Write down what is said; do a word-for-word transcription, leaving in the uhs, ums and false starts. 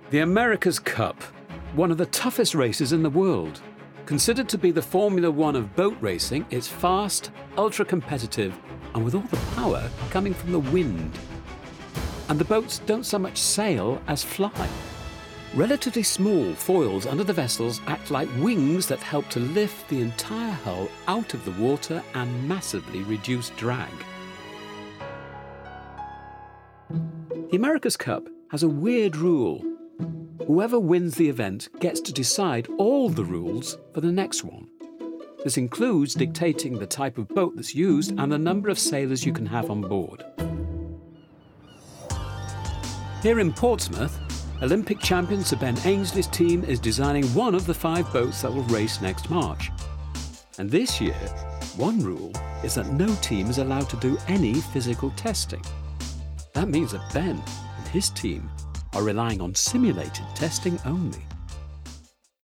The America's Cup, one of the toughest races in the world. Considered to be the Formula One of boat racing, it's fast, ultra-competitive, and with all the power coming from the wind. And the boats don't so much sail as fly. Relatively small foils under the vessels act like wings that help to lift the entire hull out of the water and massively reduce drag. The America's Cup has a weird rule. Whoever wins the event gets to decide all the rules for the next one. This includes dictating the type of boat that's used and the number of sailors you can have on board. Here in Portsmouth, Olympic champion Sir Ben Ainsley's team is designing one of the five boats that will race next March. And this year, one rule is that no team is allowed to do any physical testing. That means that Ben and his team are relying on simulated testing only.